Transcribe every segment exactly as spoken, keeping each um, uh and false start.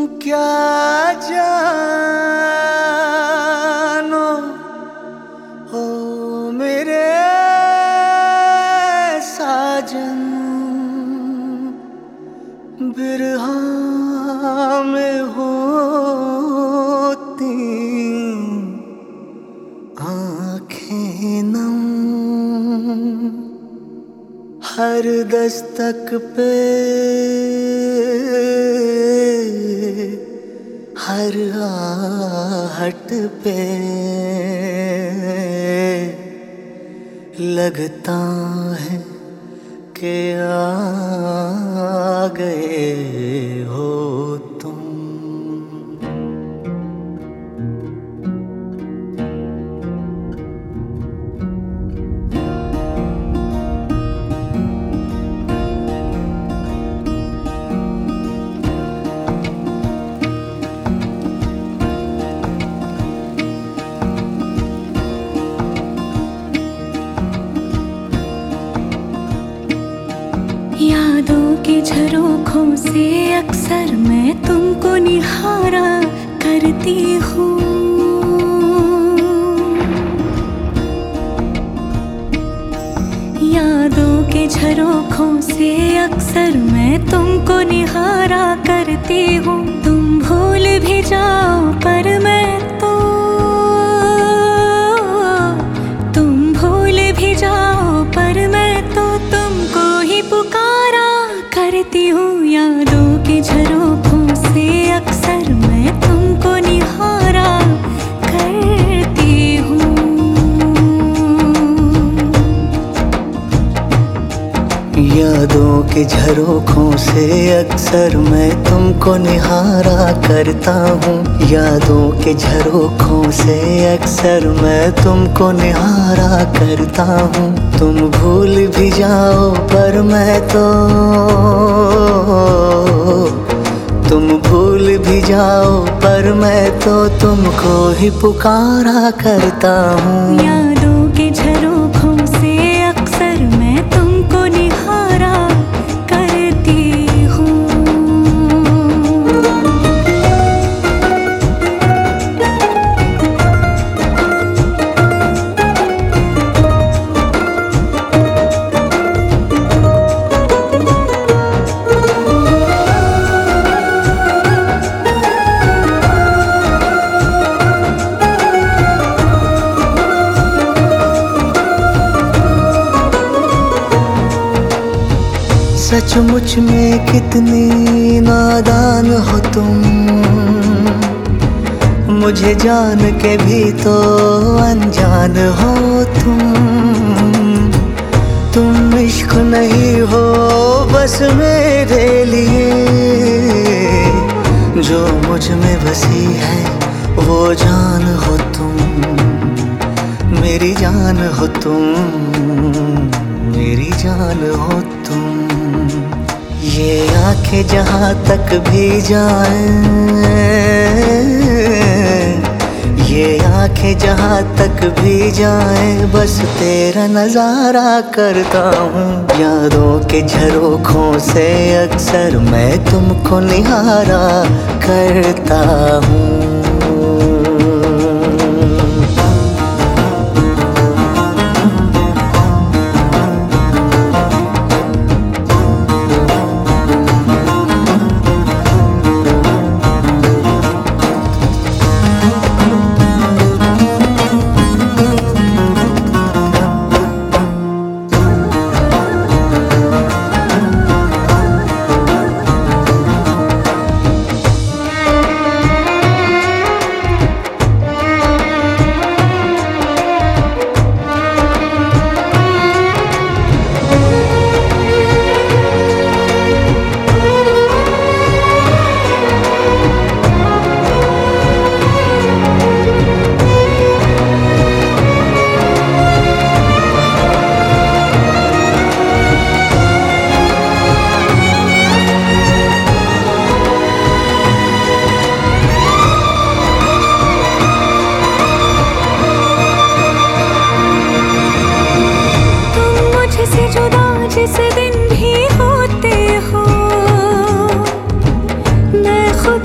क्या जानो हो मेरे साजन, बिरहा में होती आँखें नम, हर दस्तक पे हर आहट पे लगता है कि आ गए हो तुम। यादों के झरोखों से अक्सर मैं तुमको निहारा करती हूँ। यादों के झरोखों से अक्सर मैं तुमको निहारा करती हूँ। तुम भूल भी जाओ पर मैं तो, तुम भूल भी जाओ पर मैं तो तुमको ही पुकारा करती हूँ। यादों के झरोखों से अक्सर मैं तुमको निहारा करती हूँ। यादों के झरोखों से अक्सर मैं तुमको निहारा करता हूँ। यादों के झरोखों से अक्सर मैं तुमको निहारा करता हूँ। तुम भूल भी जाओ पर मैं तो, तुम भूल भी जाओ पर मैं तो तुमको ही पुकारा करता हूँ। यादों के झरोखों से अक्सर मैं तुमको निहारा करती हूँ। सचमुच में कितनी नादान हो तुम, मुझे जान के भी तो अनजान हो तुम। तुम इश्क नहीं हो बस मेरे लिए, जो मुझ में बसी है वो जान हो तुम। मेरी जान हो तुम, मेरी जान हो तुम। ये आंखें जहाँ तक भी जाएं, ये आंखें जहाँ तक भी जाएं, बस तेरा नजारा करता हूँ। यादों के झरोखों से अक्सर मैं तुमको निहारा करता हूँ।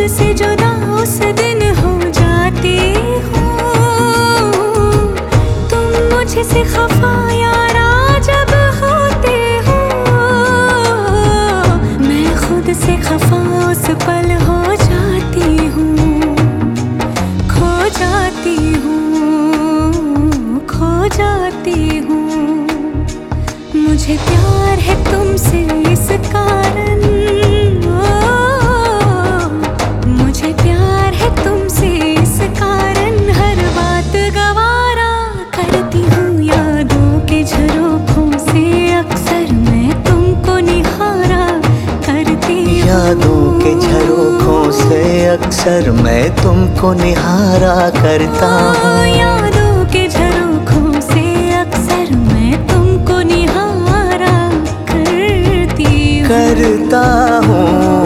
खुद से जुदा उस दिन हो जाती हूँ। तुम मुझसे खफा यारा जब होते हो, मैं खुद से खफा उस पल हो जाती हूँ। खो जाती हूँ, खो जाती हूँ। मुझे प्यार है तुमसे इस कारण, ओ, मुझे प्यार है तुमसे इस कारण। हर बात गवारा करती हूँ, यादों के झरोखों से अक्सर मैं तुमको निहारा करती हूँ। यादों के झरोखों से अक्सर मैं तुमको निहारा करता हूँ। यादों के झरोखों से अक्सर मैं तुमको निहारा करती हूँ। करता हूँ।